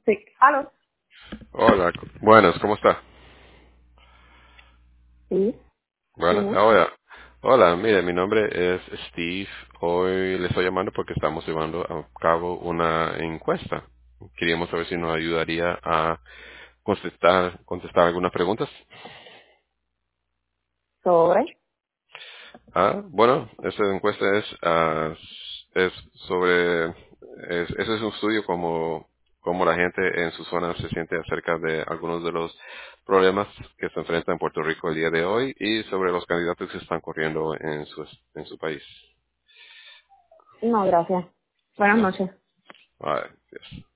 Sí. ¿Aló? Hola, buenas, ¿cómo está? Sí. Buenas, ¿Quién es? hola, mire, mi nombre es Steve. Hoy le estoy llamando porque estamos llevando a cabo una encuesta. Queríamos saber si nos ayudaría a contestar algunas preguntas. ¿Sobre? Bueno, esta encuesta es sobre, ese es un estudio como la gente en su zona se siente acerca de algunos de los problemas que se enfrentan en Puerto Rico el día de hoy y sobre los candidatos que están corriendo en su país. No, gracias. Buenas No. noches. Ah, yes.